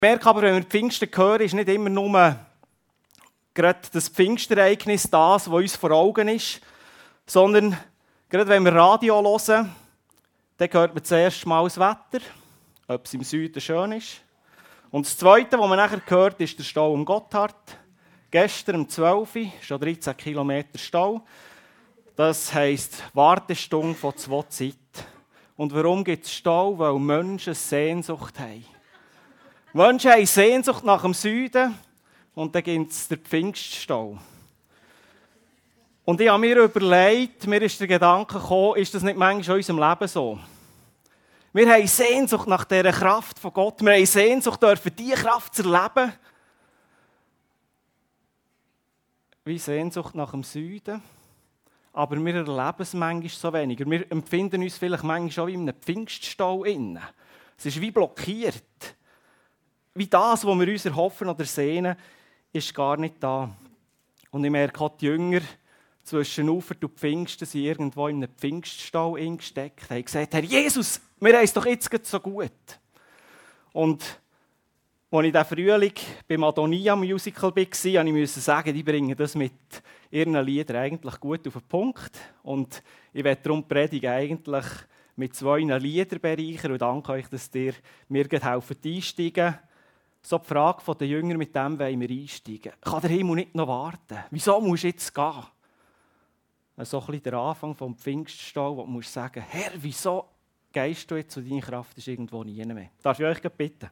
merke aber, wenn wir Pfingsten hören, ist nicht immer nur gerade das Pfingstereignis das, was uns vor Augen ist, sondern gerade wenn wir Radio hören, dann hört man zuerst mal das Wetter, ob es im Süden schön ist. Und das Zweite, was man nachher hört, ist der Stau um Gotthard. Gestern um 12 Uhr, schon 13 Kilometer Stau. Das heisst Wartestunde von 2 Zeit. Und warum gibt es Stau? Weil Menschen Sehnsucht haben. Menschen haben Sehnsucht nach dem Süden und dann gibt es den Pfingststau. Und ich habe mir überlegt, mir ist der Gedanke gekommen, ist das nicht manchmal in unserem Leben so? Wir haben Sehnsucht nach dieser Kraft von Gott. Wir haben Sehnsucht, dürfen diese Kraft zu erleben. Wie Sehnsucht nach dem Süden. Aber wir erleben es manchmal so weniger. Wir empfinden uns vielleicht manchmal auch wie in einem Pfingststau inne. Es ist wie blockiert. Wie das, was wir uns erhoffen oder sehnen, ist gar nicht da. Und ich merke auch, die Jünger zwischen Ufert und Pfingsten sind irgendwo in einem Pfingststau eingesteckt. Sie haben gesagt, Herr Jesus, wir haben es doch jetzt so gut. Und als ich diesen Frühling beim Adonia-Musical war, musste ich sagen, die bringen das mit ihren Liedern eigentlich gut auf den Punkt. Und ich werde darum die Predigt eigentlich mit 2 Liedern bereichern und danke euch, dass ihr mir helfen einsteigen. So die Frage der Jünger, mit dem wollen wir einsteigen. Kann der Himmel nicht noch warten? Wieso musst du jetzt gehen? So ein bisschen der Anfang vom Pfingststau, wo du musst sagen, Herr, wieso gehst du jetzt und deine Kraft ist irgendwo nie mehr? Darf ich euch bitten?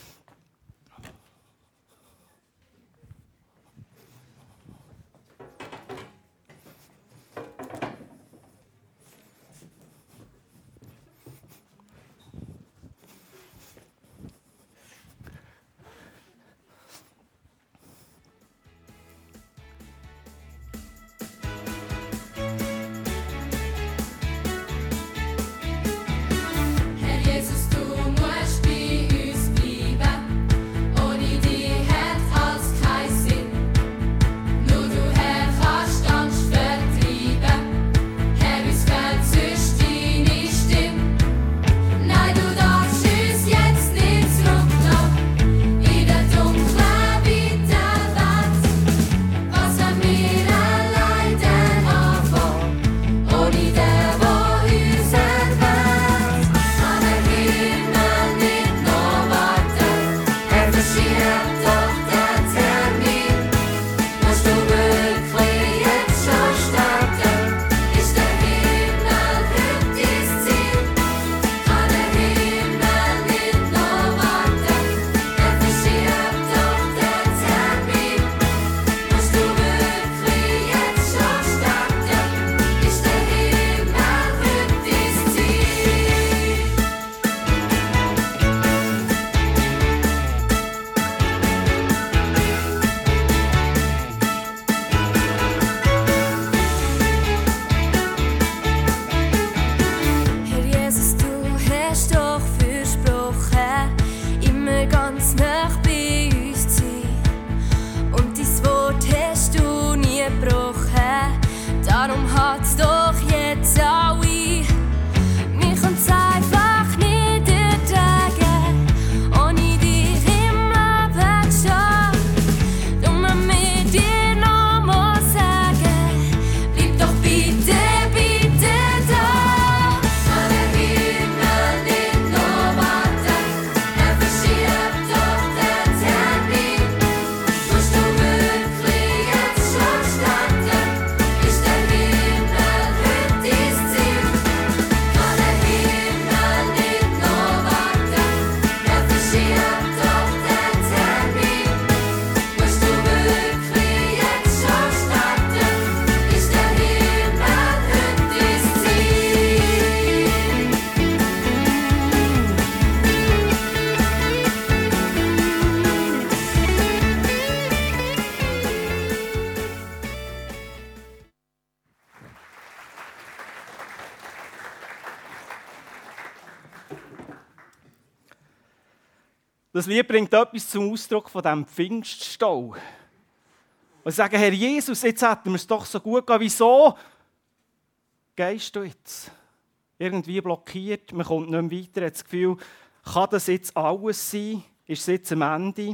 Das Lied bringt etwas zum Ausdruck von diesem Pfingststau. Und sagen, Herr Jesus, jetzt hätten wir es doch so gut gehabt. Wieso gehst du jetzt? Irgendwie blockiert, man kommt nicht mehr weiter, hat das Gefühl, kann das jetzt alles sein? ist es jetzt am Ende.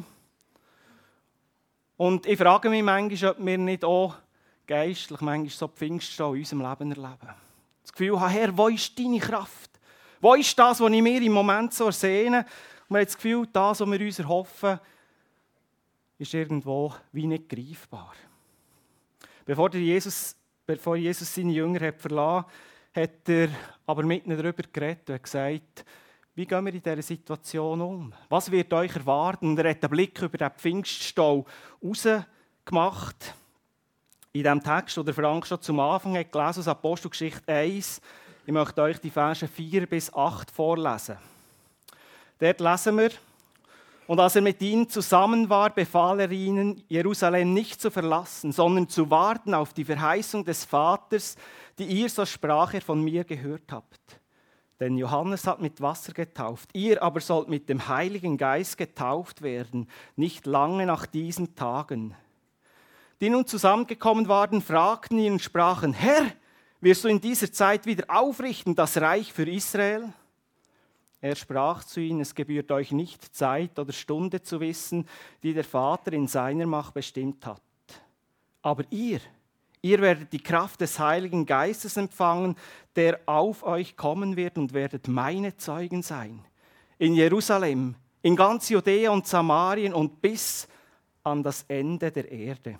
Und ich frage mich manchmal, ob wir nicht auch geistlich manchmal so Pfingststau in unserem Leben erleben. Das Gefühl haben, Herr, wo ist deine Kraft? Wo ist das, was ich mir im Moment so ersehne? Und man hat das Gefühl, das, was wir uns erhoffen, ist irgendwo wie nicht greifbar. Bevor Jesus seine Jünger verlassen hat, hat er aber mit ihnen darüber geredet und gesagt, wie gehen wir in dieser Situation um? Was wird euch erwarten? Und er hat einen Blick über den Pfingststau rausgemacht. In diesem Text, den Frank schon zum Anfang hat gelesen, aus Apostelgeschichte 1. Ich möchte euch die Verse 4 bis 8 vorlesen. Dort lesen wir, und als er mit ihnen zusammen war, befahl er ihnen, Jerusalem nicht zu verlassen, sondern zu warten auf die Verheißung des Vaters, die ihr, so sprach er, von mir gehört habt. Denn Johannes hat mit Wasser getauft, ihr aber sollt mit dem Heiligen Geist getauft werden, nicht lange nach diesen Tagen. Die nun zusammengekommen waren, fragten ihn und sprachen, Herr, wirst du in dieser Zeit wieder aufrichten das Reich für Israel? Er sprach zu ihnen, es gebührt euch nicht Zeit oder Stunde zu wissen, die der Vater in seiner Macht bestimmt hat. Aber ihr werdet die Kraft des Heiligen Geistes empfangen, der auf euch kommen wird und werdet meine Zeugen sein. In Jerusalem, in ganz Judäa und Samarien und bis an das Ende der Erde.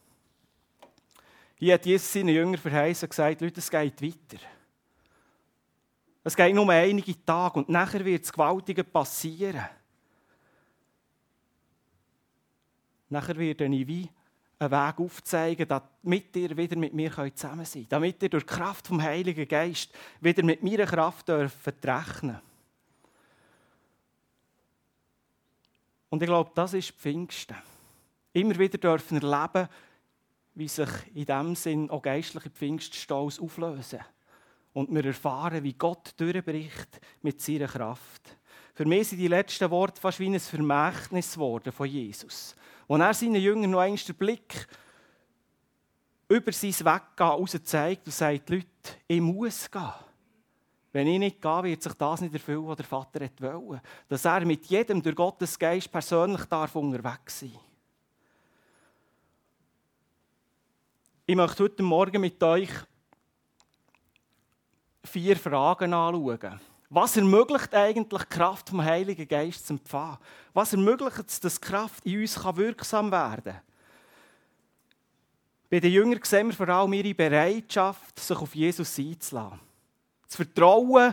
Hier hat Jesus seinen Jüngern verheißen und gesagt, Leute, es geht weiter. Es geht nur einige Tage und nachher wird das Gewaltige passieren. Nachher werde ich wie einen Weg aufzeigen, damit ihr wieder mit mir zusammen seid. Damit ihr durch die Kraft vom Heiligen Geist wieder mit meiner Kraft rechnen dürft. Und ich glaube, das ist Pfingsten. Immer wieder dürfen erleben, wie sich in diesem Sinn auch geistliche Pfingststaus auflösen. Und wir erfahren, wie Gott durchbricht mit seiner Kraft. Für mich sind die letzten Worte fast wie ein Vermächtnis geworden von Jesus. Wo er seinen Jüngern noch einmal den Blick über sein Weggehen heraus zeigt und sagt, Leute, ich muss gehen. Wenn ich nicht gehe, wird sich das nicht erfüllen, was der Vater wollte. Dass er mit jedem durch Gottes Geist persönlich unterwegs sein darf. Ich möchte heute Morgen mit euch 4 Fragen anschauen. Was ermöglicht eigentlich die Kraft vom Heiligen Geist zu empfangen? Was ermöglicht es, dass die Kraft in uns wirksam werden kann? Bei den Jüngern sehen wir vor allem ihre Bereitschaft, sich auf Jesus einzulassen. Zu vertrauen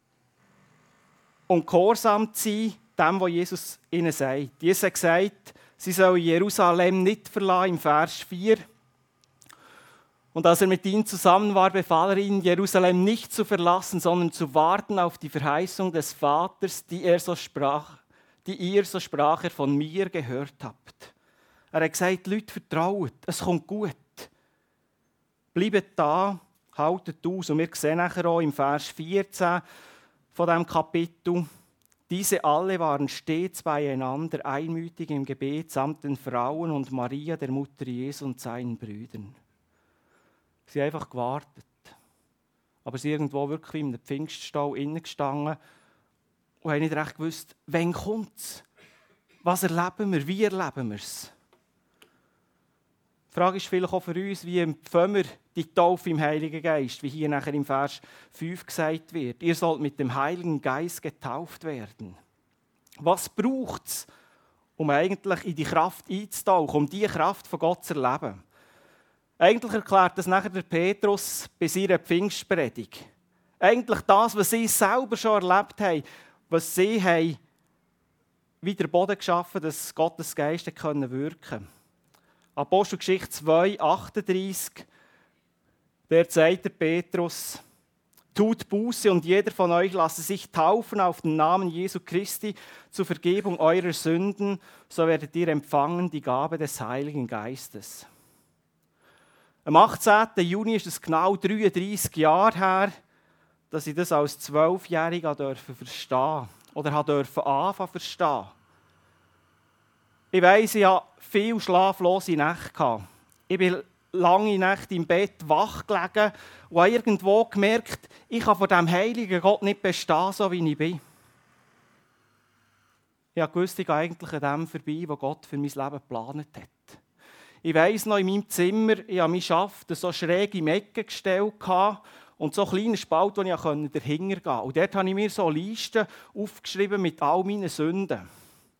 und gehorsam zu sein, dem, was Jesus ihnen sagt. Jesus hat gesagt, sie sollen Jerusalem nicht verlassen, im Vers 4. Und als er mit ihnen zusammen war, befahl er ihnen, Jerusalem nicht zu verlassen, sondern zu warten auf die Verheißung des Vaters, die ihr, so sprach er, von mir gehört habt. Er hat gesagt, Leute, vertraut, es kommt gut. Bleibt da, haltet aus. Und wir sehen nachher auch im Vers 14 von diesem Kapitel, diese alle waren stets beieinander, einmütig im Gebet, samt den Frauen und Maria, der Mutter Jesu und seinen Brüdern. Sie haben einfach gewartet. Aber sie sind irgendwo wirklich in einem Pfingststall gestanden und haben nicht recht gewusst, wann kommt es? Was erleben wir? Wie erleben wir es? Die Frage ist vielleicht auch für uns, wie empfangen wir die Taufe im Heiligen Geist, wie hier nachher im Vers 5 gesagt wird. Ihr sollt mit dem Heiligen Geist getauft werden. Was braucht es, um eigentlich in die Kraft einzutauchen, um diese Kraft von Gott zu erleben? Eigentlich erklärt das nachher der Petrus bei seiner Pfingstpredigt. Eigentlich das, was sie selber schon erlebt haben, was sie haben wieder Boden geschaffen, dass Gottes Geist wirken konnte. Apostelgeschichte 2, 38, der sagt der Petrus, tut Buße und jeder von euch lasse sich taufen auf den Namen Jesu Christi zur Vergebung eurer Sünden, so werdet ihr empfangen die Gabe des Heiligen Geistes. Am 18. Juni ist es genau 33 Jahre her, dass ich das als 12-Jähriger verstehen oder anfangen verstehen. Ich weiss, ich hatte viele schlaflose Nächte. Ich bin lange Nächte im Bett wach gelegen und habe irgendwo gemerkt, ich kann vor diesem heiligen Gott nicht bestehen, so wie ich bin. Ich wusste, ich gehe eigentlich an dem vorbei, was Gott für mein Leben geplant hat. Ich weiss noch, in meinem Zimmer, ich habe meinen Schaft so schräg in die Ecke gestellt und so einen kleinen Spalt, wo ich dahinter gehen konnte. Und dort habe ich mir so Listen aufgeschrieben mit all meinen Sünden.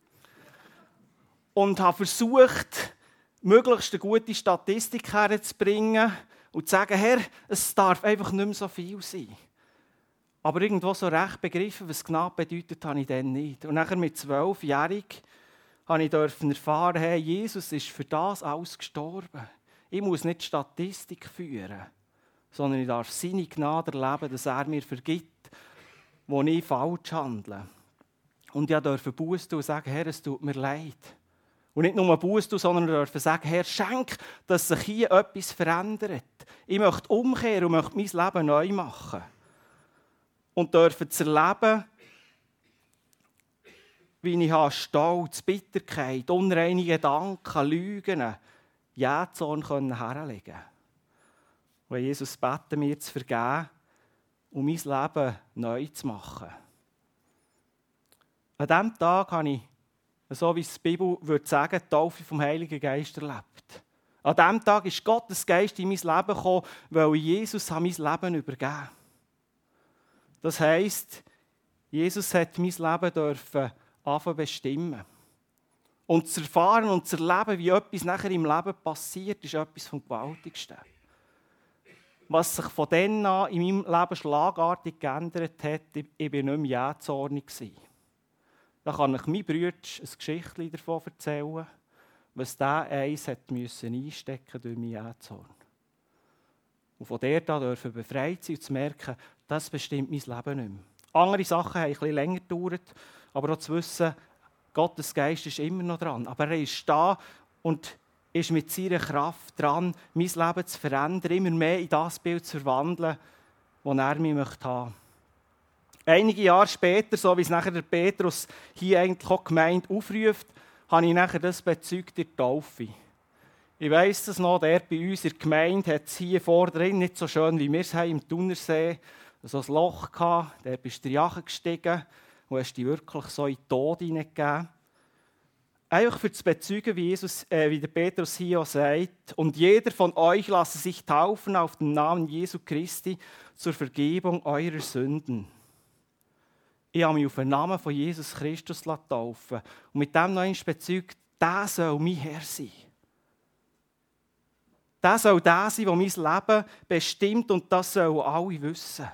Und habe versucht, möglichst eine gute Statistik herzubringen und zu sagen, Herr, es darf einfach nicht mehr so viel sein. Aber irgendwo so recht begriffen, was Gnade bedeutet, habe ich dann nicht. Und nachher mit 12-jährig durfte ich erfahren, hey, Jesus ist für das alles gestorben. Ich muss nicht Statistik führen, sondern ich darf seine Gnade erleben, dass er mir vergibt, wo ich falsch handle. Und ich durfte Buße tun und sagen, Herr, es tut mir leid. Und nicht nur Buße tun, sondern ich durfte sagen, Herr, schenk, dass sich hier etwas verändert. Ich möchte umkehren und möchte mein Leben neu machen. Und durfte zu erleben, wie ich Stolz, Bitterkeit, unreine Gedanken, Lügen, Jähzorn herlegen konnte. Und Jesus beten mir zu vergeben und mein Leben neu zu machen. An diesem Tag habe ich, so wie es die Bibel würde sagen, die Taufe vom Heiligen Geist erlebt. An diesem Tag ist Gottes Geist in mein Leben gekommen, weil Jesus mein Leben übergeben hat. Das heisst, Jesus hat mein Leben dürfen bestimmen. Und zu erfahren und zu erleben, wie etwas nachher im Leben passiert, ist etwas vom Gewaltigsten. Was sich von dann an in meinem Leben schlagartig geändert hat, ich war nicht mehr jähzornig. Da kann ich meinen Brüdern ein Geschichtchen davon erzählen, was der eins einstecken durch meinen Jähzorn. Und von der da dürfen befreit sein und zu merken, das bestimmt mein Leben nicht mehr. Andere Sachen haben ein bisschen länger gedauert, aber auch zu wissen, Gottes Geist ist immer noch dran. Aber er ist da und ist mit seiner Kraft dran, mein Leben zu verändern, immer mehr in das Bild zu verwandeln, das er mich haben möchte. Einige Jahre später, so wie es nachher der Petrus hier eigentlich auch die Gemeinde aufruft, habe ich nachher das bezeugt in der Taufe. Ich weiss das noch, der bei uns in der Gemeinde hat es hier vorne drin, nicht so schön wie wir es haben, im Thunersee, so ein Loch gehabt, da bist du Jachen gestiegen und hast dich wirklich so in den Tod hineingegeben. Einfach für zu bezeugen, wie der Petrus hier auch sagt, und jeder von euch lasse sich taufen auf den Namen Jesu Christi zur Vergebung eurer Sünden. Ich habe mich auf den Namen von Jesus Christus taufen und mit dem noch einmal bezeugt, der soll mein Herr sein. Der soll der sein, der mein Leben bestimmt und das sollen alle wissen.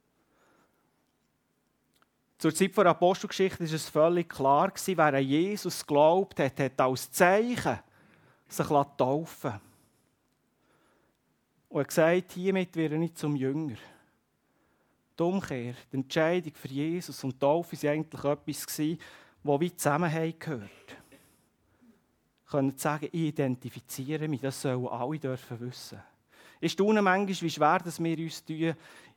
Zur Zeit der Apostelgeschichte war es völlig klar, wer an Jesus glaubt hat, hat als Zeichen sich taufen. Und er hat gesagt, hiermit werde ich nicht zum Jünger. Die Umkehr, die Entscheidung für Jesus und die Taufe waren eigentlich etwas, das wie zusammengehört. Ich könnte sagen, ich identifiziere mich, das sollen alle dürfen wissen. Ich staune manchmal, wie schwer dass wir uns tun,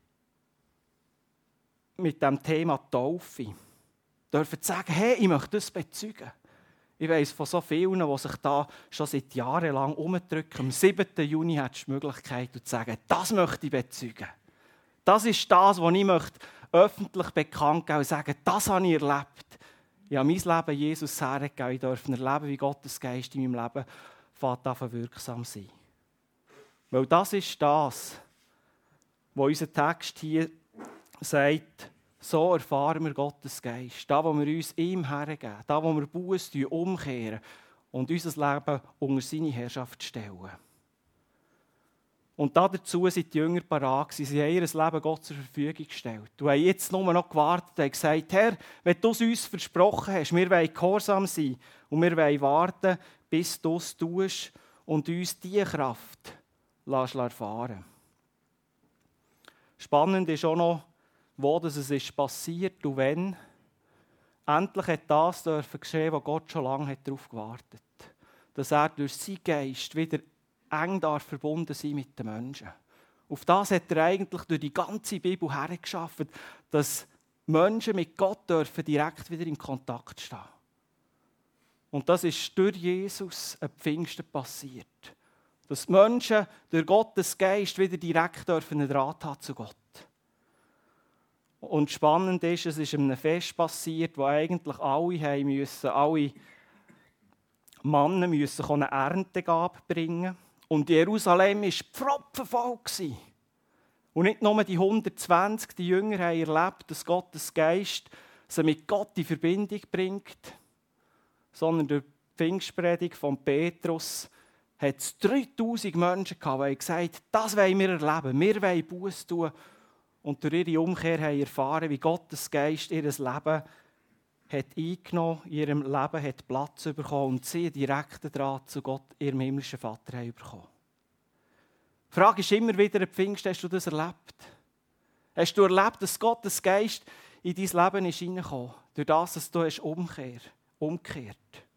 mit dem Thema Taufe. Dürfen sagen, hey, ich möchte das bezeugen. Ich weiss von so vielen, die sich da schon seit Jahren lang umdrücken. Am 7. Juni hat du die Möglichkeit zu sagen, das möchte ich bezeugen. Das ist das, was ich möchte öffentlich bekannt geben und sagen, das habe ich erlebt. Ich habe mein Leben Jesus hergegeben. Ich darf erleben, wie Gottes Geist in meinem Leben wirksam sein. Weil das ist das, was unser Text hier sagt, so erfahren wir Gottes Geist. Da, wo wir uns ihm hergeben, da, wo wir Buße umkehren und unser Leben unter seine Herrschaft stellen. Und dazu sind die Jünger parat gewesen. Sie haben ihr Leben Gott zur Verfügung gestellt. Und haben jetzt nur noch gewartet und gesagt, Herr, wenn du es uns versprochen hast, wir wollen gehorsam sein und wir wollen warten, bis du es tust und uns diese Kraft erfahren. Spannend ist auch noch, wo es ist passiert und wenn. Endlich hat das geschehen, wo Gott schon lange darauf gewartet hat. Dass er durch seinen Geist wieder eng verbunden sein mit den Menschen. Auf das hat er eigentlich durch die ganze Bibel hergeschaffen, dass Menschen mit Gott dürfen direkt wieder in Kontakt stehen. Und das ist durch Jesus am Pfingsten passiert. Dass die Menschen durch Gottes Geist wieder direkt einen Draht haben zu Gott. Und spannend ist, es ist einem Fest passiert, wo eigentlich alle Männer müssen eine Erntegabe bringen. Und Jerusalem war propfenvoll. Und nicht nur die 120, die Jünger haben erlebt, dass Gottes Geist sie mit Gott in Verbindung bringt, sondern durch die Pfingstpredigt von Petrus hat es 3000 Menschen gehabt, die gesagt haben, das wollen wir erleben, wir wollen Buße tun. Und durch ihre Umkehr haben erfahren, wie Gottes Geist ihr Leben hat eingenommen, in ihrem Leben hat Platz bekommen und sie einen direkten Draht zu Gott, ihrem himmlischen Vater, haben bekommen. Die Frage ist immer wieder, Pfingst, hast du das erlebt? Hast du erlebt, dass Gottes Geist in dein Leben ist hineingekommen, durch das, dass du umgekehrt?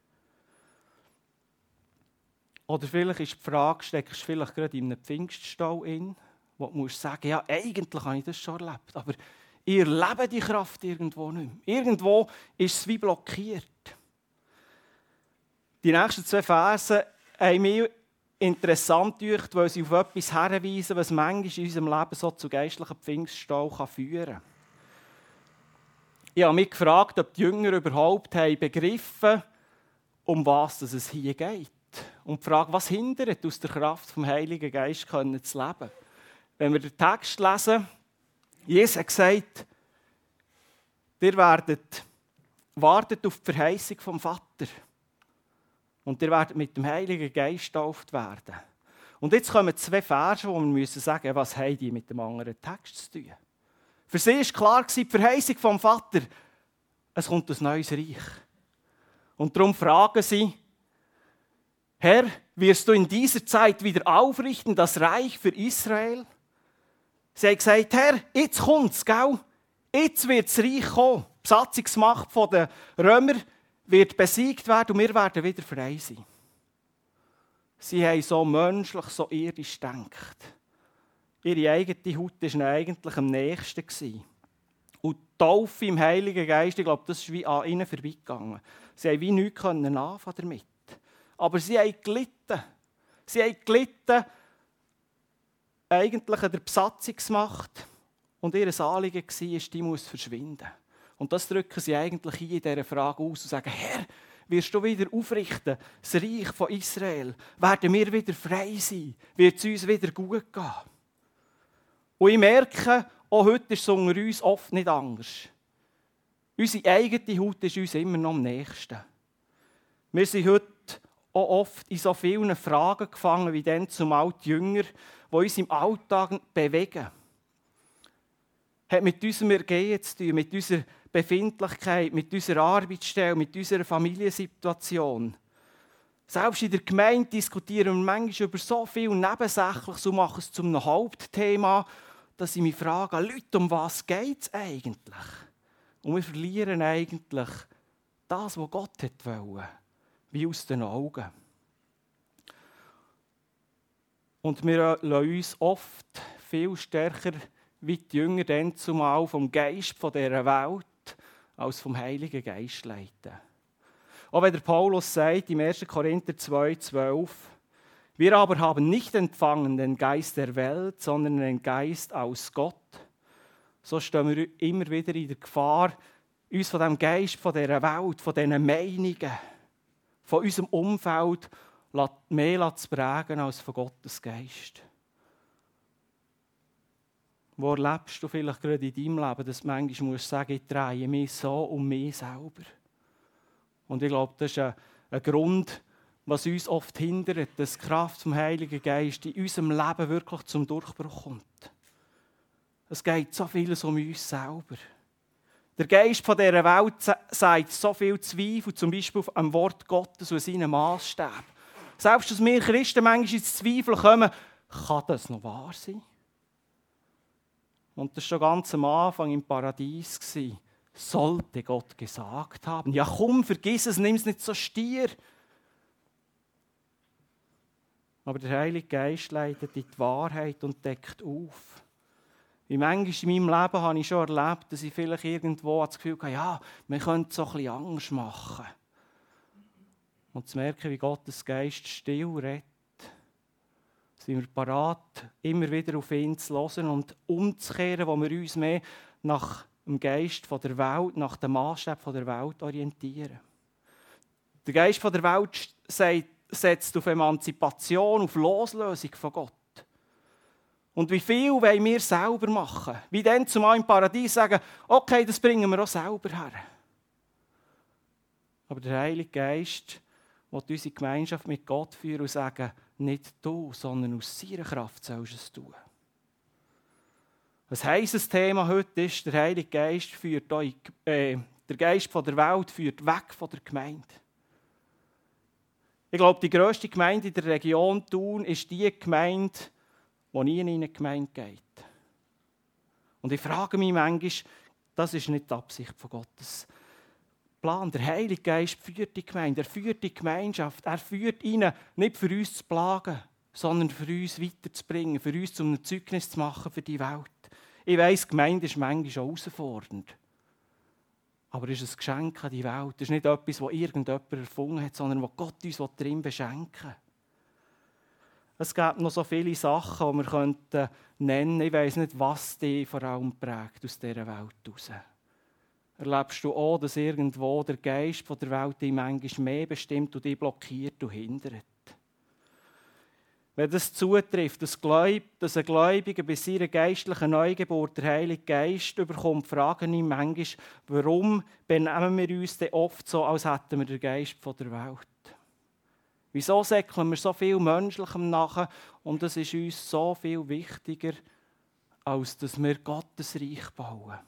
Oder vielleicht ist die Frage, steckst du vielleicht gerade in einem Pfingststall in, wo du musst sagen, ja, eigentlich habe ich das schon erlebt, aber ich erlebe die Kraft irgendwo nicht mehr. Irgendwo ist es wie blockiert. Die nächsten 2 Verse haben mich interessant gedacht, weil sie auf etwas hinweisen, was manchmal in unserem Leben so zu geistlichen Pfingststall führen kann. Ich habe mich gefragt, ob die Jünger überhaupt begriffen haben, um was es hier geht. Und die Frage, was hindert, aus der Kraft vom Heiligen Geist zu leben. Wenn wir den Text lesen, Jesus hat gesagt, ihr wartet auf die Verheißung vom Vater. Und ihr werdet mit dem Heiligen Geist getauft werden. Und jetzt kommen 2 Verse, wo wir sagen müssen, was haben die mit dem anderen Text zu tun. Für sie war klar, die Verheißung vom Vater, es kommt ein neues Reich. Und darum fragen sie, Herr, wirst du in dieser Zeit wieder aufrichten, das Reich für Israel? Sie haben gesagt, Herr, jetzt kommt es, gell? Jetzt wird das Reich kommen. Die Besatzungsmacht der Römer wird besiegt werden und wir werden wieder frei sein. Sie haben so menschlich, so irdisch gedacht. Ihre eigene Haut war eigentlich am nächsten. Und die Taufe im Heiligen Geist, ich glaube, das ist wie an ihnen vorbeigegangen. Sie haben wie nichts anfangen damit. Aber sie haben gelitten. Sie haben gelitten eigentlich an der Besatzungsmacht. Und ihr Anliegen war, die muss verschwinden. Und das drücken sie eigentlich hier in dieser Frage aus und sagen, Herr, wirst du wieder aufrichten, das Reich von Israel? Werden wir wieder frei sein? Wird es uns wieder gut gehen? Und ich merke, auch heute ist es unter uns oft nicht anders. Unsere eigene Haut ist uns immer noch am nächsten. Wir sind heute auch oft in so vielen Fragen gefangen, wie dann zumal die Jünger, die uns im Alltag bewegen. Hat mit unserem Ergehen zu tun, mit unserer Befindlichkeit, mit unserer Arbeitsstelle, mit unserer Familiensituation. Selbst in der Gemeinde diskutieren wir manchmal über so viel Nebensächliches und machen es zu einem Hauptthema, dass ich mich frage, Leute, um was geht es eigentlich? Und wir verlieren eigentlich das, was Gott wollte, wie aus den Augen. Und wir lassen uns oft viel stärker wie die Jünger dann zumal vom Geist dieser Welt als vom Heiligen Geist leiten. Auch wenn der Paulus sagt, im 1. Korinther 2,12, wir aber haben nicht empfangen den Geist der Welt, sondern den Geist aus Gott. So stehen wir immer wieder in der Gefahr, uns von dem Geist dieser Welt, von diesen Meinungen, von unserem Umfeld mehr zu prägen als von Gottes Geist. Wo erlebst du vielleicht gerade in deinem Leben, dass du manchmal musst sagen, ich drehe mich so um mich selber? Und ich glaube, das ist ein Grund, was uns oft hindert, dass die Kraft vom Heiligen Geist in unserem Leben wirklich zum Durchbruch kommt. Es geht so vieles um uns selber. Der Geist dieser Welt sagt so viel Zweifel, zum Beispiel am Wort Gottes und seinen Maßstäben. Selbst dass wir Christen manchmal ins Zweifel kommen, kann das noch wahr sein? Und das war schon ganz am Anfang im Paradies. Sollte Gott gesagt haben. Ja komm, vergiss es, nimm es nicht so stier. Aber der Heilige Geist leitet in die Wahrheit und deckt auf. Wie manchmal in meinem Leben habe ich schon erlebt, dass ich vielleicht irgendwo das Gefühl habe, ja, man könnte so ein bisschen Angst machen. Und zu merken, wie Gottes Geist still redet, sind wir bereit, immer wieder auf ihn zu hören und umzukehren, wo wir uns mehr nach im Geist der Welt nach dem Maßstab der Welt orientieren. Der Geist der Welt setzt auf Emanzipation, auf Loslösung von Gott. Und wie viel wollen wir selber machen? Wie dann zumal im Paradies sagen, okay, das bringen wir auch selber her. Aber der Heilige Geist will unsere Gemeinschaft mit Gott führen und sagen, nicht du, sondern aus seiner Kraft sollst du es tun. Ein heisses Thema heute ist, der Heilige Geist führt euch, der Geist von der Welt führt weg von der Gemeinde. Ich glaube, die grösste Gemeinde in der Region Thun ist die Gemeinde, die nie in eine Gemeinde geht. Und ich frage mich manchmal, das ist nicht die Absicht von Gottes Plan. Der Heilige Geist führt die Gemeinde, er führt die Gemeinschaft, er führt ihnen nicht für uns zu plagen, sondern für uns weiterzubringen, für uns zum Zeugnis zu machen für die Welt. Ich weiss, Gemeinde ist manchmal auch herausfordernd. Aber es ist ein Geschenk an die Welt. Es ist nicht etwas, das irgendjemand erfunden hat, sondern was Gott uns darin beschenken will. Es gibt noch so viele Sachen, die wir nennen könnten. Ich weiss nicht, was dich vor allem prägt aus dieser Welt heraus. Erlebst du auch, dass irgendwo der Geist der Welt dich manchmal mehr bestimmt und dich blockiert und hindert? Wenn das zutrifft, dass ein Gläubiger bei seiner geistlichen Neugeburt der Heilige Geist überkommt, frage ich manchmal, warum benehmen wir uns denn oft so, als hätten wir den Geist der Welt? Wieso säckeln wir so viel Menschlichem nach und es ist uns so viel wichtiger, als dass wir Gottes Reich bauen?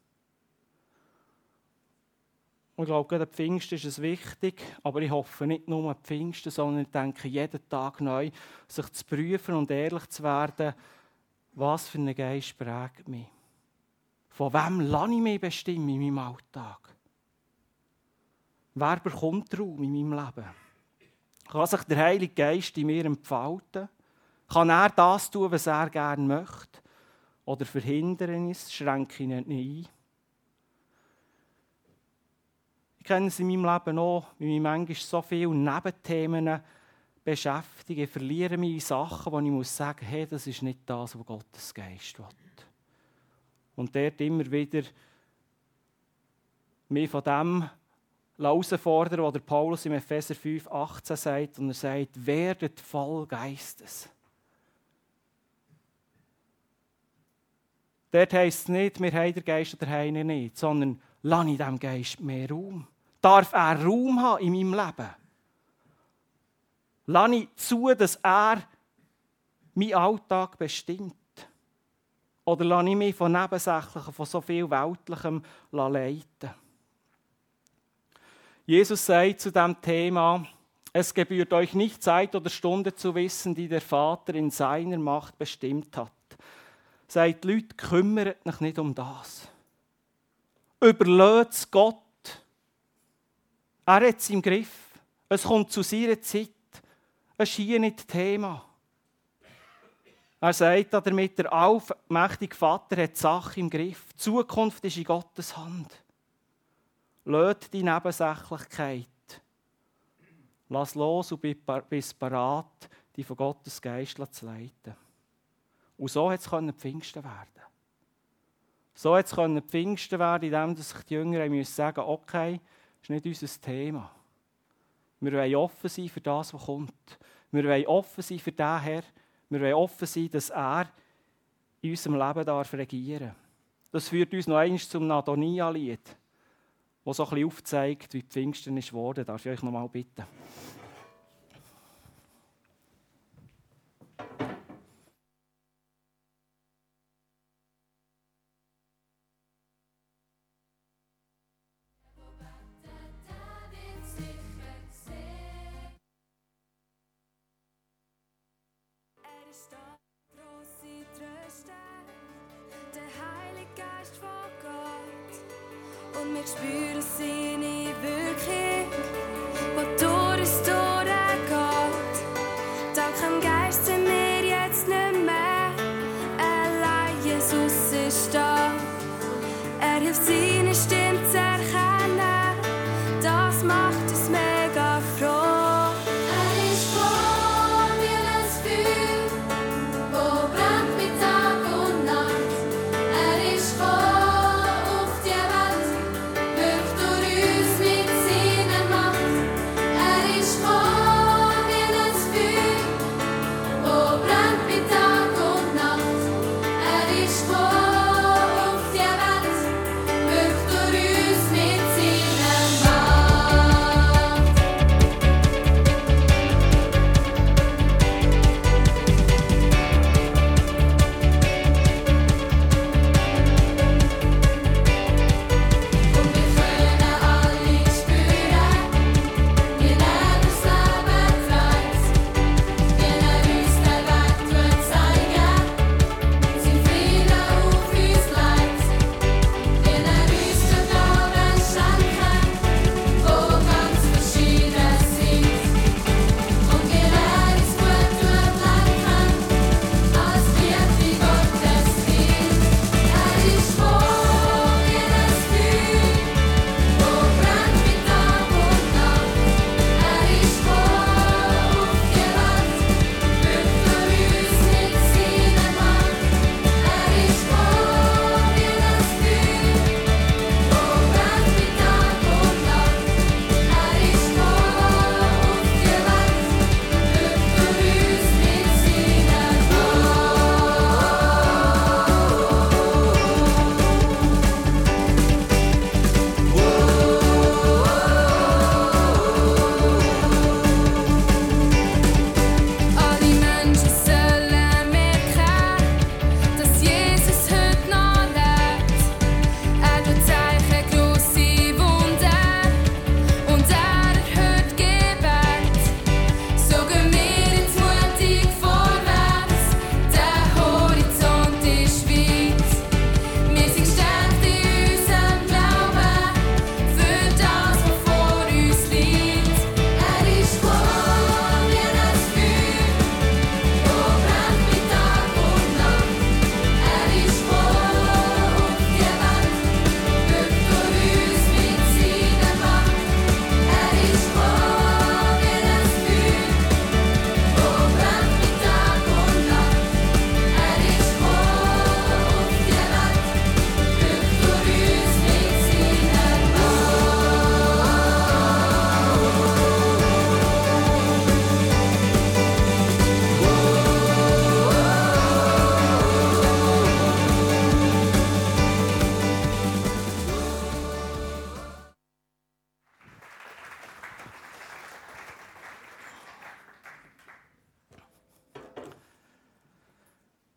Und ich glaube, gerade Pfingsten ist es wichtig, aber ich hoffe nicht nur an Pfingsten, sondern ich denke, jeden Tag neu sich zu prüfen und ehrlich zu werden, was für ein Geist prägt mich. Von wem lasse ich mich bestimmen in meinem Alltag? Wer bekommt Raum in meinem Leben? Kann sich der Heilige Geist in mir entfalten? Kann er das tun, was er gerne möchte? Oder verhindern es, schränke ich ihn nicht ein? Ich kenne es in meinem Leben auch, weil mich manchmal so viele Nebenthemen beschäftigen. Ich verliere mich in Sachen, wo ich muss sagen, hey, das ist nicht das, was Gottes Geist will. Und dort immer wieder mich von dem herausfordern, was der Paulus im Epheser 5,18 sagt. Und er sagt, werdet voll Geistes. Dort heisst es nicht, wir haben den Geist oder haben ihn nicht, sondern lasse ich diesem Geist mehr Raum. Darf er Raum haben in meinem Leben? Lasse ich zu, dass er meinen Alltag bestimmt? Oder lasse ich mich von Nebensächlichen, von so viel Weltlichem leiten? Jesus sagt zu diesem Thema, es gebührt euch nicht Zeit oder Stunde zu wissen, die der Vater in seiner Macht bestimmt hat. Sagt die Leute, kümmert euch nicht um das. Überlasst es Gott. Er hat es im Griff. Es kommt zu seiner Zeit. Es ist hier nicht Thema. Er sagt damit, der allmächtige Vater hat die Sache im Griff. Die Zukunft ist in Gottes Hand. Lasst die Nebensächlichkeit. Lass los und bist bereit, dich von Gottes Geist zu leiten. Und so konnte es Pfingsten werden. So konnte es Pfingsten werden, indem sich die Jünger sagen mussten, okay, das ist nicht unser Thema. Wir wollen offen sein für das, was kommt. Wir wollen offen sein für den Herr. Wir wollen offen sein, dass er in unserem Leben regieren darf. Das führt uns noch einmal zum Adonia-Lied, das so ein bisschen aufzeigt, wie Pfingsten ist geworden. Darf ich euch noch mal bitten? Und wir spüren seine Wirkung, die durch uns durchgeht. Dank dem Geist sind wir jetzt nicht mehr allein. Jesus ist da. Er hilft, seine Stimme zu erkennen. Das macht uns mega froh. Er ist froh wie ein Feuer, wo brennt mit Tag und Nacht. Er ist froh auf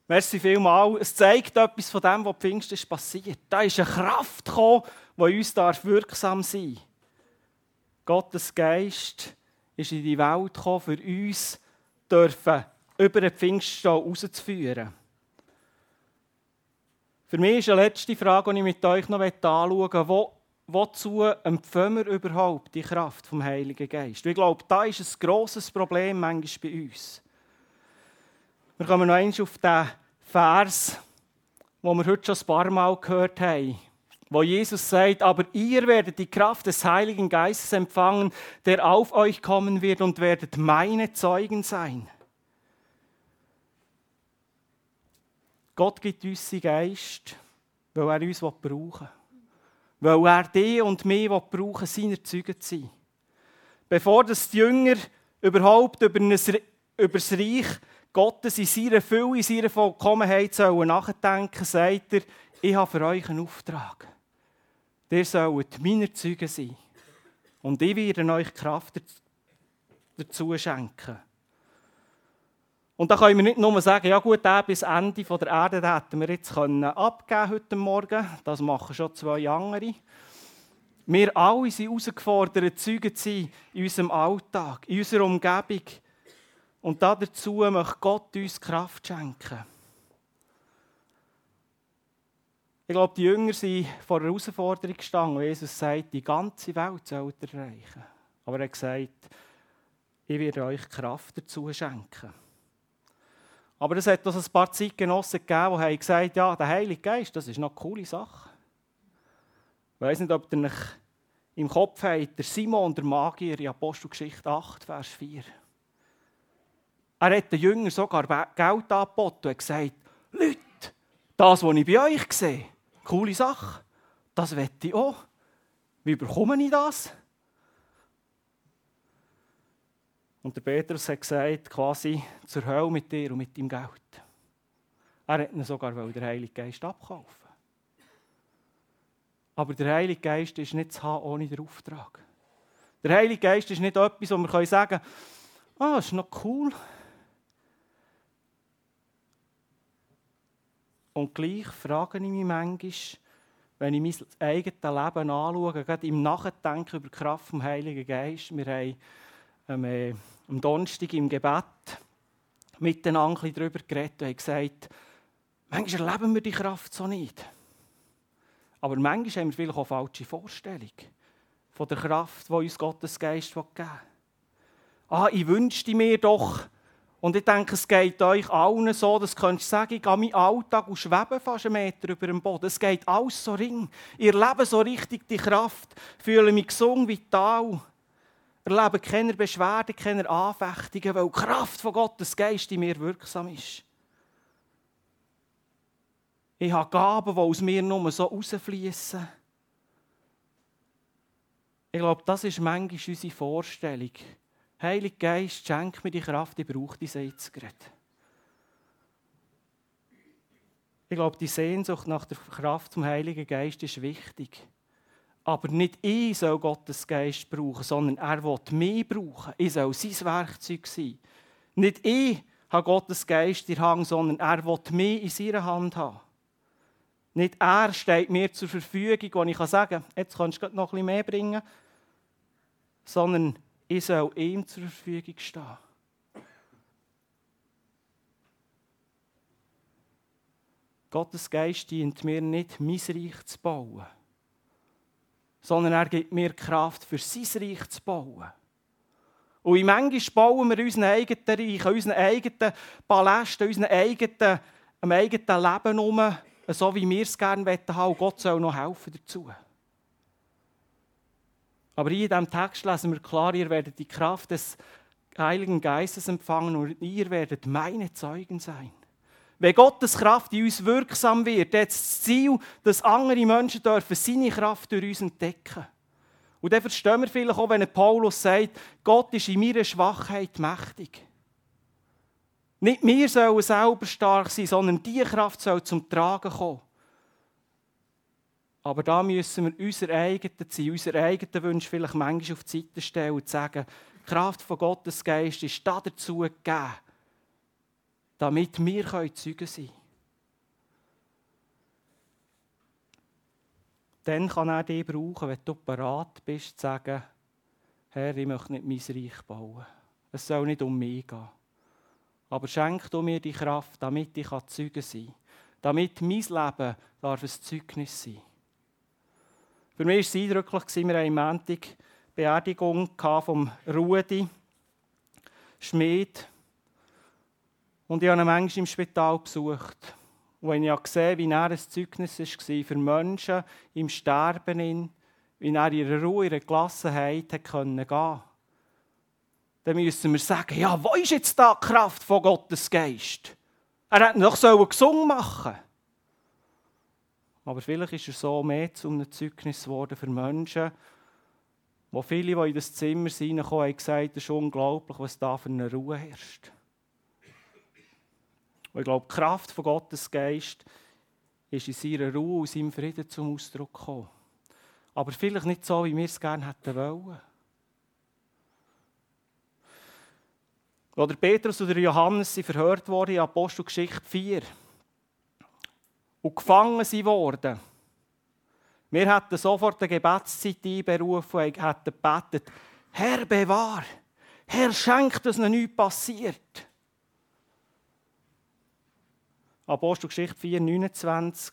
Merci vielmals. Es zeigt etwas von dem, was Pfingsten ist passiert. Da ist eine Kraft gekommen, die uns wirksam sein darf. Gottes Geist ist in die Welt gekommen, für uns dürfen über den Pfingststall rauszuführen. Für mich ist eine letzte Frage, die ich mit euch noch anschauen möchte. Wozu empfangen wir überhaupt die Kraft vom Heiligen Geist? Ich glaube, da ist ein grosses Problem manchmal bei uns. Wir kommen noch einmal auf den Vers, den wir heute schon ein paar Mal gehört haben, wo Jesus sagt, aber ihr werdet die Kraft des Heiligen Geistes empfangen, der auf euch kommen wird und werdet meine Zeugen sein. Gott gibt uns seinen Geist, weil er uns brauchen will. Weil er dich und mich brauchen, seine Zeugen zu sein. Bevor die Jünger überhaupt über das Reich Gottes in seiner Fülle, in seiner Vollkommenheit nachdenken sollen, sagt er, ich habe für euch einen Auftrag. Ihr sollt meine Zeugen sein. Und ich werde euch Kraft dazu schenken. Und da können wir nicht nur sagen, ja gut, bis Ende der Erde hätten wir jetzt abgeben heute Morgen. Das machen schon 2 andere. Wir alle sind herausgefordert, Zeugen zu sein in unserem Alltag, in unserer Umgebung. Und dazu möchte Gott uns Kraft schenken. Ich glaube, die Jünger sind vor einer Herausforderung gestanden, wo Jesus sagt, die ganze Welt sollt ihr erreichen. Aber er hat gesagt, ich werde euch Kraft dazu schenken. Aber es hat auch ein paar Zeitgenossen gegeben, die gesagt haben, ja, der Heilige Geist, das ist noch eine coole Sache. Ich weiss nicht, ob ihr euch im Kopf habt, der Simon, der Magier, in Apostelgeschichte 8, Vers 4. Er hat den Jüngern sogar Geld angeboten und hat gesagt, Leute, das, was ich bei euch sehe, coole Sache, das will ich auch. Wie bekomme ich das? Und der Petrus hat gesagt, quasi zur Hölle mit dir und mit deinem Geld. Er hat ihn sogar den Heiligen Geist abkaufen. Aber der Heilige Geist ist nicht zu haben ohne den Auftrag. Der Heilige Geist ist nicht etwas, wo wir sagen können, das ist noch cool. Und gleich frage ich mich manchmal, wenn ich mein eigenes Leben anschaue, gerade im Nachdenken über die Kraft des Heiligen Geistes, wir haben am Donnerstag im Gebet miteinander darüber geredet und haben gesagt, manchmal erleben wir die Kraft so nicht. Aber manchmal haben wir vielleicht auch eine falsche Vorstellung von der Kraft, die uns Gottes Geist geben will. Ich wünschte mir doch, und ich denke, es geht euch allen so, das könntest du sagen, ich gehe meinen Alltag und schwebe fast 1 Meter über dem Boden. Es geht alles so ring. Ich erlebe so richtig die Kraft, fühle mich gesund, vital. Erlebe keine Beschwerden, keine Anfechtungen, weil die Kraft von Gottes Geist in mir wirksam ist. Ich habe Gaben, die aus mir nur so rausfließen. Ich glaube, das ist manchmal unsere Vorstellung. Heiliger Geist, schenk mir die Kraft, ich brauche diese jetzt gerade. Ich glaube, die Sehnsucht nach der Kraft vom Heiligen Geist ist wichtig. Aber nicht ich soll Gottes Geist brauchen, sondern er will mich brauchen. Ich soll sein Werkzeug sein. Nicht ich habe Gottes Geist in der Hand, sondern er will mich in seiner Hand haben. Nicht er steht mir zur Verfügung, wo ich sagen kann, jetzt kannst du noch ein bisschen mehr bringen, sondern ich soll ihm zur Verfügung stehen. Gottes Geist dient mir nicht, mein Reich zu bauen, sondern er gibt mir Kraft, für sein Reich zu bauen. Und manchmal bauen wir unseren eigenen Reich, unseren eigenen Palast, am eigenen Leben um, so wie wir es gerne haben wollen. Gott soll noch helfen dazu. Aber hier in diesem Text lesen wir klar, ihr werdet die Kraft des Heiligen Geistes empfangen und ihr werdet meine Zeugen sein. Wenn Gottes Kraft in uns wirksam wird, hat das Ziel, dass andere Menschen dürfen seine Kraft durch uns entdecken. Und dann verstehen wir vielleicht auch, wenn Paulus sagt, Gott ist in meiner Schwachheit mächtig. Nicht wir sollen selber stark sein, sondern die Kraft soll zum Tragen kommen. Aber da müssen wir unser eigenes Ziel, unsere eigenen Wünsche vielleicht manchmal auf die Seite stellen und sagen, die Kraft von Gottes Geist ist dazu gegeben, damit wir Zeugen sein können. Dann kann er dich brauchen, wenn du bereit bist, zu sagen, Herr, ich möchte nicht mein Reich bauen. Es soll nicht um mich gehen. Aber schenk du mir die Kraft, damit ich Zeuge sein kann. Damit mein Leben darf ein Zeugnis sein. Für mich war es eindrücklich, wir hatten am Montag die Beerdigung vom Rudi Schmid. Und ich habe ihn manchmal im Spital besucht. Und wenn ich gesehen, wie er ein Zeugnis war für Menschen im Sterben, wie er in ihrer Ruhe, in ihrer Gelassenheit gehen konnte, dann müssen wir sagen, ja, wo ist jetzt da die Kraft von Gottes Geist? Er hätte noch gesungen machen. Aber vielleicht ist er so mehr zu einem Zeugnis geworden für Menschen, wo viele, die in das Zimmer reinkamen, haben gesagt, es ist unglaublich, was da für eine Ruhe herrscht. Und ich glaube, die Kraft von Gottes Geist ist in seiner Ruhe und seinem Frieden zum Ausdruck gekommen. Aber vielleicht nicht so, wie wir es gerne hätten wollen. Als der Petrus und der Johannes sind verhört wurden in Apostelgeschichte 4 und gefangen wurden, wir hätten sofort eine Gebetszeit einberufen und hätten gebetet, Herr, bewahr, Herr, schenk, dass noch nichts passiert. Apostelgeschichte 4, 29.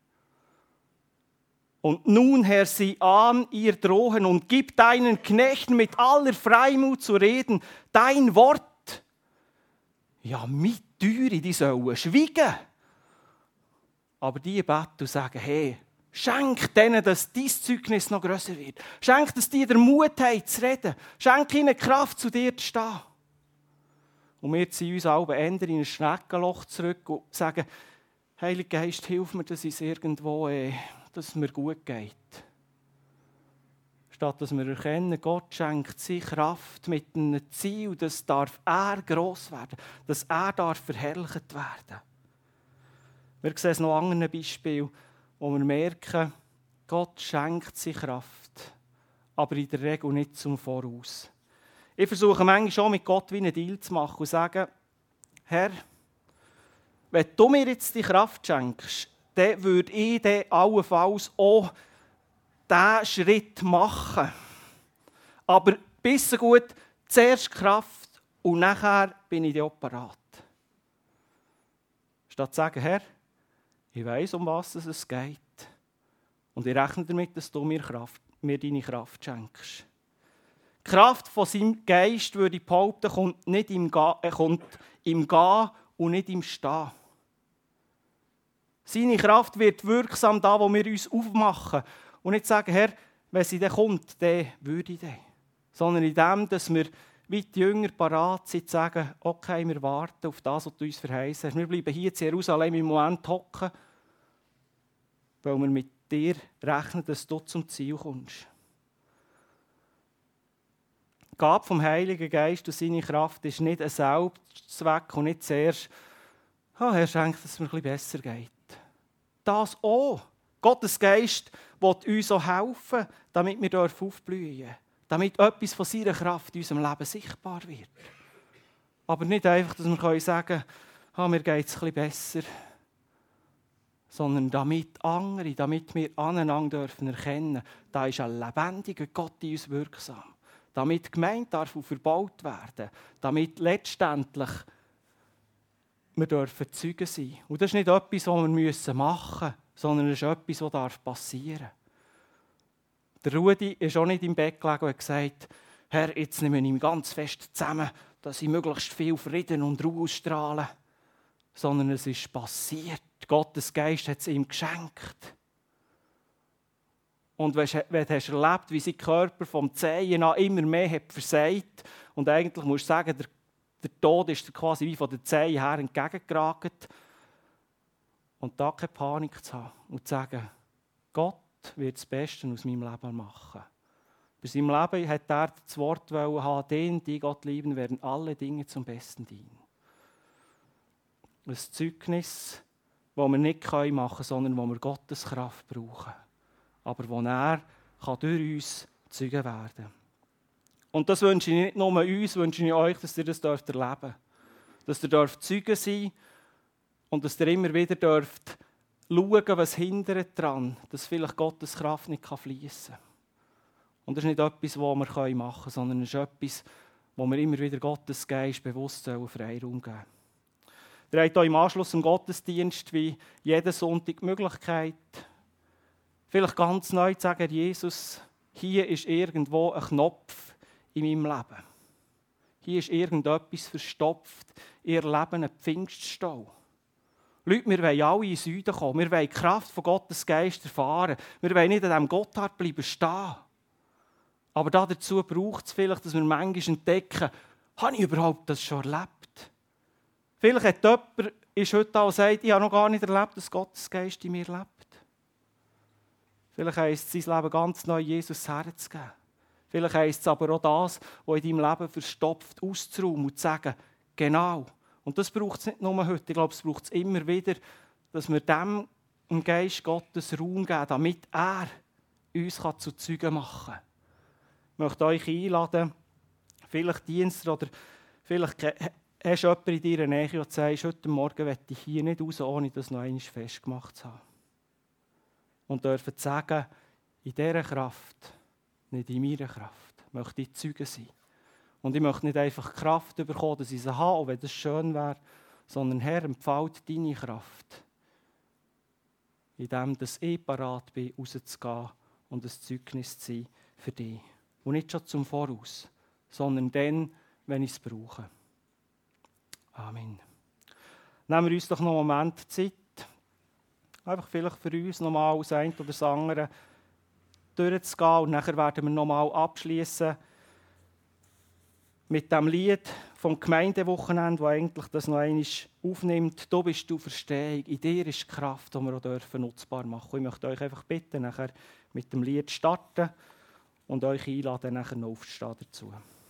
Und nun, Herr, sieh an, ihr Drohen, und gib deinen Knechten mit aller Freimut zu reden, dein Wort. Ja, mit Türe, die sollen schweigen. Aber die beten und sagen, hey, schenk denen, dass dein Zeugnis noch grösser wird. Schenk, dass die den Mut haben, zu reden. Schenk ihnen Kraft, zu dir zu stehen. Und wir ziehen uns alle in ein Schneckenloch zurück und sagen, Heiliger Geist, hilf mir, dass es irgendwo, dass es mir gut geht. Statt dass wir erkennen, Gott schenkt sich Kraft mit einem Ziel, dass er gross werden darf, dass er verherrlicht werden darf. Wir sehen es noch an anderen Beispielen, wo wir merken, Gott schenkt sich Kraft, aber in der Regel nicht zum Voraus. Ich versuche manchmal schon mit Gott wie einen Deal zu machen und zu sagen, Herr, wenn du mir jetzt die Kraft schenkst, dann würde ich dann allenfalls auch diesen Schritt machen. Aber bis so gut, zuerst Kraft und nachher bin ich dann auch bereit. Statt zu sagen, Herr, ich weiss, um was es geht. Und ich rechne damit, dass du mir deine Kraft schenkst. Die Kraft von seinem Geist, würde ich behaupten, kommt im Gehen und nicht im Stehen. Seine Kraft wird wirksam da, wo wir uns aufmachen. Und nicht sagen, Herr, wenn sie dann kommt, dann würde ich dann. Sondern in dem, dass wir wie die Jünger parat sind, zu sagen, okay, wir warten auf das, was du uns verheißen hast. Wir bleiben hier in Jerusalem im Moment hocken, weil wir mit dir rechnen, dass du zum Ziel kommst. Die Gabe vom Heiligen Geist und seine Kraft ist nicht ein Selbstzweck und nicht zuerst, Herr, schenkt, dass es mir ein bisschen besser geht. Das auch. Gottes Geist will uns auch helfen, damit wir aufblühen dürfen. Damit etwas von seiner Kraft in unserem Leben sichtbar wird. Aber nicht einfach, dass wir sagen können, mir geht es ein bisschen besser. Sondern damit wir aneinander dürfen erkennen, da ist ein lebendiger Gott in uns wirksam. Damit die Gemeinde darf verbaut werden. Damit letztendlich wir dürfen Zeugen sein. Und das ist nicht etwas, was wir machen müssen, sondern es ist etwas, was passieren darf. Der Rudi ist auch nicht im Bett gelegen und hat gesagt, Herr, jetzt nehmen wir ihn ganz fest zusammen, dass ich möglichst viel Frieden und Ruhe ausstrahle. Sondern es ist passiert. Gottes Geist hat es ihm geschenkt. Und wenn du hast erlebt, wie sein Körper vom Zehen an immer mehr hat versagt, und eigentlich musst du sagen, der Tod ist quasi wie von den Zehen her entgegengeragt. Und da keine Panik zu haben und zu sagen, Gott wird das Beste aus meinem Leben machen. Bei seinem Leben hat er das Wort haben, denen, die Gott lieben, werden alle Dinge zum Besten dienen. Ein Zeugnis, das wir nicht machen können, sondern wo wir Gottes Kraft brauchen. Aber wo er durch uns Zeugen werden kann. Und das wünsche ich nicht nur uns, wünsche ich euch, dass ihr das erleben dürft. dass ihr Zeugen sein dürft und dass ihr immer wieder dürft schauen, was hindert daran, dass vielleicht Gottes Kraft nicht fließen kann. Und das ist nicht etwas, was wir machen können, sondern es ist etwas, wo wir immer wieder Gottes Geist bewusst Freiraum geben. Ihr habt auch im Anschluss am Gottesdienst wie jeden Sonntag die Möglichkeit, vielleicht ganz neu zu sagen, Jesus, hier ist irgendwo ein Knopf in meinem Leben. Hier ist irgendetwas verstopft. Ihr Leben einen Pfingststau. Leute, wir wollen alle in den Süden kommen. Wir wollen die Kraft von Gottes Geist erfahren. Wir wollen nicht an diesem Gotthard bleiben stehen. Aber dazu braucht es vielleicht, dass wir manchmal entdecken, habe ich überhaupt das schon erlebt? Vielleicht hat jemand heute da und sagt, ich habe noch gar nicht erlebt, dass Gottes Geist in mir lebt. Vielleicht heisst es, sein Leben ganz neu Jesus herzugeben. Vielleicht heisst es aber auch das, was in deinem Leben verstopft, auszuräumen und zu sagen, genau. Und das braucht es nicht nur heute, ich glaube, es braucht es immer wieder, dass wir dem im Geist Gottes Raum geben, damit er uns zu Zeugen machen kann. Ich möchte euch einladen, vielleicht Dienst oder vielleicht hast du jemanden in deiner Nähe, der sagt, heute Morgen möchte ich hier nicht raus, ohne das noch einmal festgemacht zu haben. Und dürfen sagen, in dieser Kraft, nicht in meiner Kraft, möchte ich Zeuge sein. Und ich möchte nicht einfach Kraft bekommen, dass ich sie habe, auch wenn das schön wäre, sondern Herr, entfalte deine Kraft, indem ich parat bin, rauszugehen und ein Zeugnis zu sein für dich. Und nicht schon zum Voraus, sondern dann, wenn ich es brauche. Amen. Nehmen wir uns doch noch einen Moment Zeit, einfach vielleicht für uns nochmal das eine oder das andere durchzugehen. Und nachher werden wir nochmal abschließen mit dem Lied vom Gemeindewochenende, das eigentlich das noch einmal aufnimmt. Du bist die Auferstehung, in dir ist die Kraft, die wir auch nutzbar machen dürfen. Ich möchte euch einfach bitten, nachher mit dem Lied starten und euch einladen, nachher noch aufzustehen dazu.